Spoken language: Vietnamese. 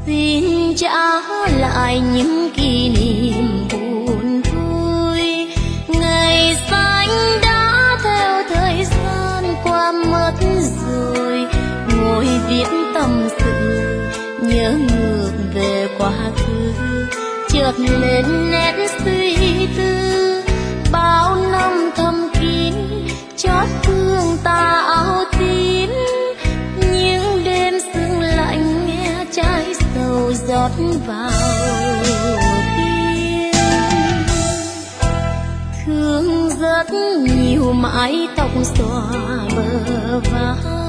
xin trả lại những kỷ niệm buồn vui. Ngày xanh đã theo thời gian qua mất rồi, ngồi viết tâm sự nhớ ngược về quá khứ, chợt lên nét suy tư. Bao năm thầm kín chót thương ta áo tím, những đêm sương lạnh nghe trái sầu rót vào tim. Thương rất nhiều mái tóc xõa bờ vai,